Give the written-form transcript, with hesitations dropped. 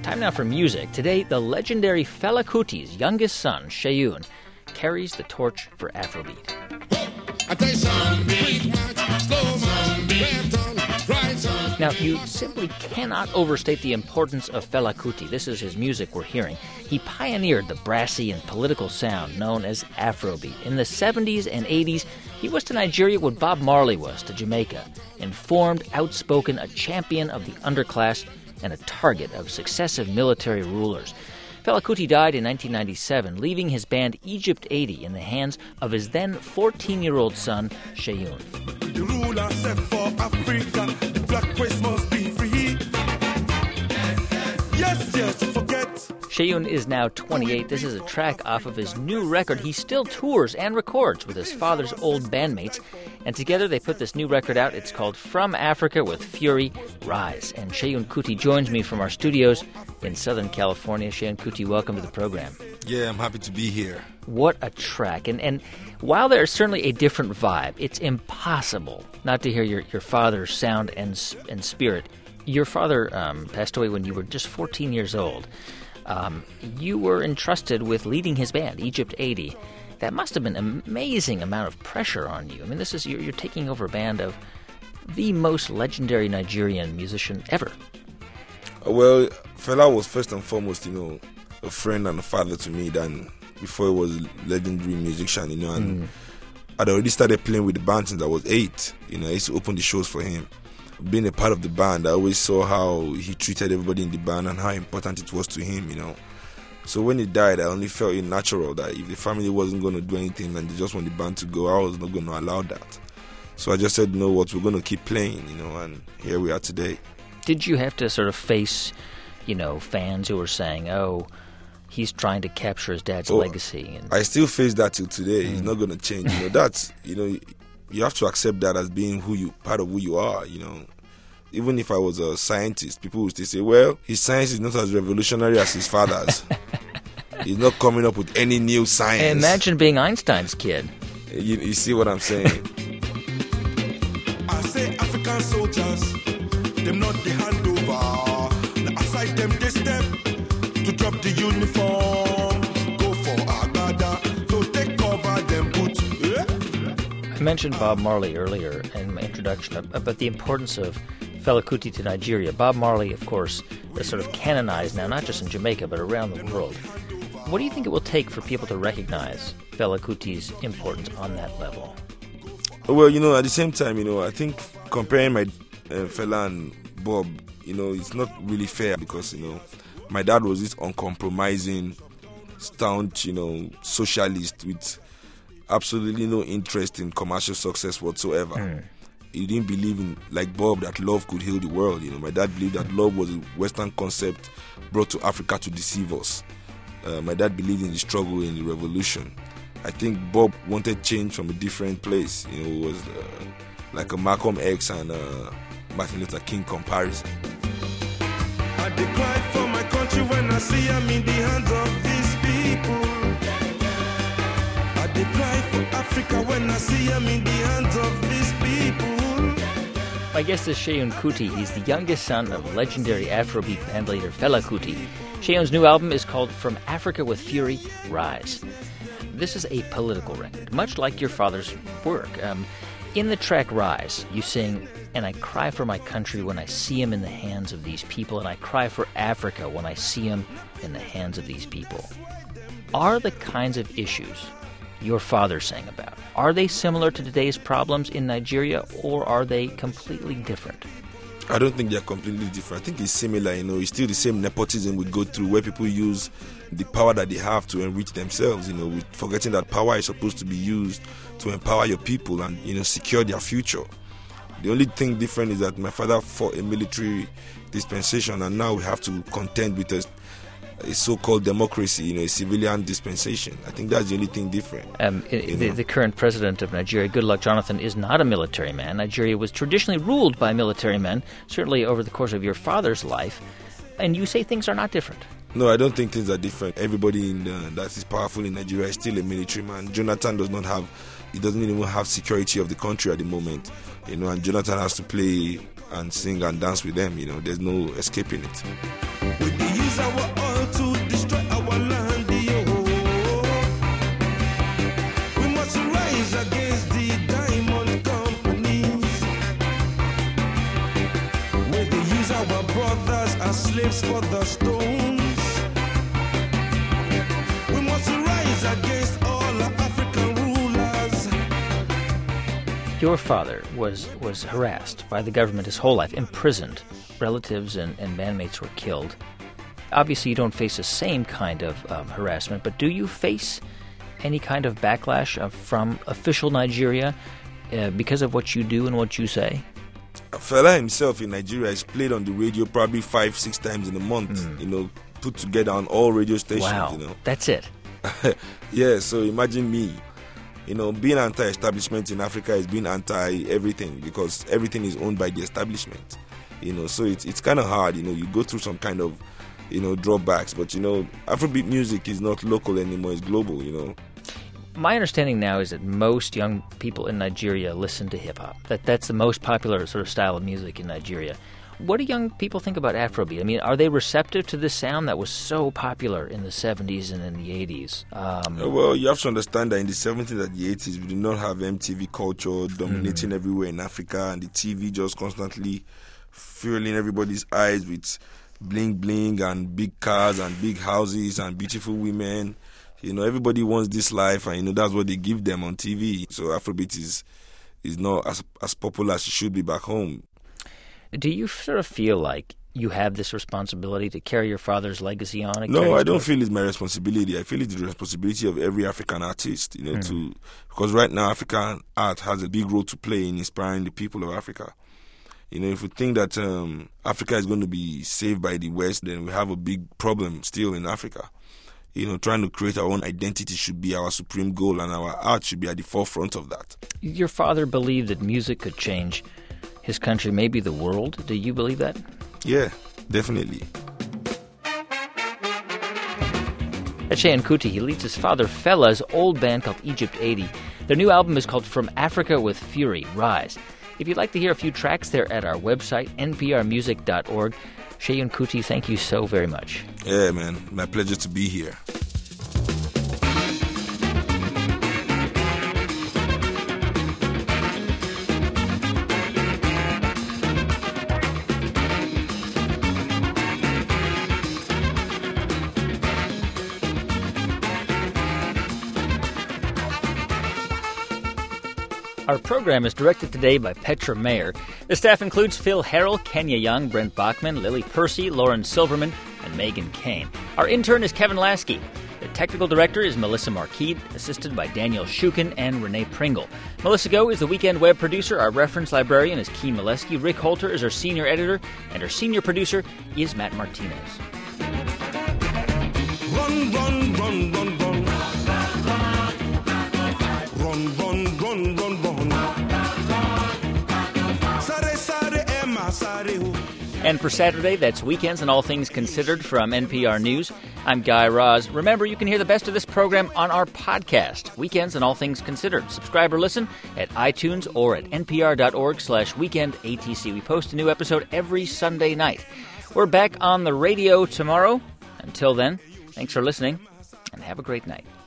Time now for music. Today, the legendary Fela Kuti's youngest son, Seun, carries the torch for Afrobeat. Now, you simply cannot overstate the importance of Fela Kuti. This is his music we're hearing. He pioneered the brassy and political sound known as Afrobeat. In the 70s and 80s, he was to Nigeria what Bob Marley was to Jamaica. Informed, outspoken, a champion of the underclass, and a target of successive military rulers. Fela Kuti died in 1997, leaving his band Egypt 80 in the hands of his then 14-year-old son, Seun. The ruler set for Africa, the black race must be free. Yes, forget. Seun is now 28. This is a track off of his new record. He still tours and records with his father's old bandmates. And together they put this new record out. It's called From Africa with Fury, Rise. And Seun Kuti joins me from our studios in Southern California. Seun Kuti, welcome to the program. Yeah, I'm happy to be here. What a track. And while there's certainly a different vibe, it's impossible not to hear your father's sound and spirit. Your father passed away when you were just 14 years old. You were entrusted with leading his band, Egypt 80. That must have been an amazing amount of pressure on you. I mean, this is you're taking over a band of the most legendary Nigerian musician ever. Well, Fela was first and foremost, a friend and a father to me than before he was a legendary musician, and I'd already started playing with the band since I was 8. I used to open the shows for him. Being a part of the band, I always saw how he treated everybody in the band and how important it was to him, So when he died, I only felt it natural that if the family wasn't going to do anything and they just want the band to go, I was not going to allow that. So I just said, we're going to keep playing, and here we are today. Did you have to sort of face, fans who were saying, oh, he's trying to capture his dad's legacy? And I still face that till today. It's not going to change. That's, you have to accept that as being part of who you are, Even if I was a scientist, people would still say, well, his science is not as revolutionary as his father's. He's not coming up with any new science. Imagine being Einstein's kid. You see what I'm saying? I say African soldiers, them not the handover. Now aside them they step to drop the uniform. Go for Agbada, so take cover them boots. I mentioned Bob Marley earlier in my introduction about the importance of Fela Kuti to Nigeria. Bob Marley, of course, is sort of canonized now, not just in Jamaica, but around the world. What do you think it will take for people to recognize Fela Kuti's importance on that level? Well, at the same time, I think comparing my Fela and Bob, it's not really fair because, my dad was this uncompromising, staunch, socialist with absolutely no interest in commercial success whatsoever. He didn't believe in, like Bob, that love could heal the world. My dad believed that love was a Western concept brought to Africa to deceive us. My dad believed in the struggle, in the revolution. I think Bob wanted change from a different place. It was like a Malcolm X and Martin Luther King comparison. I decry for my country when I see I'm in the hands of these people. I decry for Africa when I see I'm in the hands of these people. My guest is Seun Kuti. He's the youngest son of legendary Afrobeat bandleader Fela Kuti. Seun's new album is called From Africa with Fury, Rise. This is a political record, much like your father's work. In the track Rise, you sing, and I cry for my country when I see him in the hands of these people, and I cry for Africa when I see him in the hands of these people. Are the kinds of issues your father sang about, are they similar to today's problems in Nigeria, or are they completely different? I don't think they're completely different. I think it's similar, it's still the same nepotism we go through where people use the power that they have to enrich themselves, with forgetting that power is supposed to be used to empower your people and, secure their future. The only thing different is that my father fought a military dispensation and now we have to contend with a so-called democracy, a civilian dispensation. I think that's the only thing different. The current president of Nigeria, Goodluck Jonathan, is not a military man. Nigeria was traditionally ruled by military men, certainly over the course of your father's life. And you say things are not different. No, I don't think things are different. Everybody that is powerful in Nigeria is still a military man. Jonathan doesn't even have security of the country at the moment. And Jonathan has to play and sing and dance with them. There's no escaping it. With the use our oil to destroy our land. We must rise against the diamond companies, where they use our brothers as slaves for the stones. We must rise against all African rulers. Your father was harassed by the government his whole life, imprisoned. Relatives and bandmates were killed. Obviously, you don't face the same kind of harassment, but do you face any kind of backlash from official Nigeria because of what you do and what you say? Fela himself in Nigeria is played on the radio probably 5-6 times in a month, put together on all radio stations. Wow, that's it. Yeah, so imagine me. Being anti-establishment in Africa is being anti-everything, because everything is owned by the establishment. So it's kind of hard. You go through some kind of, drawbacks. But, Afrobeat music is not local anymore. It's global, My understanding now is that most young people in Nigeria listen to hip-hop. That's the most popular sort of style of music in Nigeria. What do young people think about Afrobeat? I mean, are they receptive to this sound that was so popular in the 70s and in the 80s? Well, you have to understand that in the 70s and the 80s, we did not have MTV culture dominating everywhere in Africa, and the TV just constantly filling everybody's eyes with bling bling and big cars and big houses and beautiful women. Everybody wants this life, and that's what they give them on TV. So Afrobeat is not as popular as it should be back home. Do you sort of feel like you have this responsibility to carry your father's legacy on? No, I don't feel it's my responsibility. I feel it's the responsibility of every African artist, because right now African art has a big role to play in inspiring the people of Africa. If we think that Africa is going to be saved by the West, then we have a big problem still in Africa. Trying to create our own identity should be our supreme goal, and our art should be at the forefront of that. Your father believed that music could change his country, maybe the world. Do you believe that? Yeah, definitely. That's Seun Kuti. He leads his father Fela's old band called Egypt 80. Their new album is called From Africa with Fury, Rise. If you'd like to hear a few tracks, they're at our website, nprmusic.org. Seun Kuti, thank you so very much. Yeah, man. My pleasure to be here. Our program is directed today by Petra Mayer. The staff includes Phil Harrell, Kenya Young, Brent Bachman, Lily Percy, Lauren Silverman, and Megan Kane. Our intern is Kevin Lasky. The technical director is Melissa Marquide, assisted by Daniel Shukin and Renee Pringle. Melissa Go is the weekend web producer. Our reference librarian is Key Molesky. Rick Holter is our senior editor, and our senior producer is Matt Martinez. Run, run, run, run, run. Run, run, run, run, run. And for Saturday, that's Weekends and All Things Considered from NPR News. I'm Guy Raz. Remember, you can hear the best of this program on our podcast, Weekends and All Things Considered. Subscribe or listen at iTunes or at npr.org/weekendatc. We post a new episode every Sunday night. We're back on the radio tomorrow. Until then, thanks for listening and have a great night.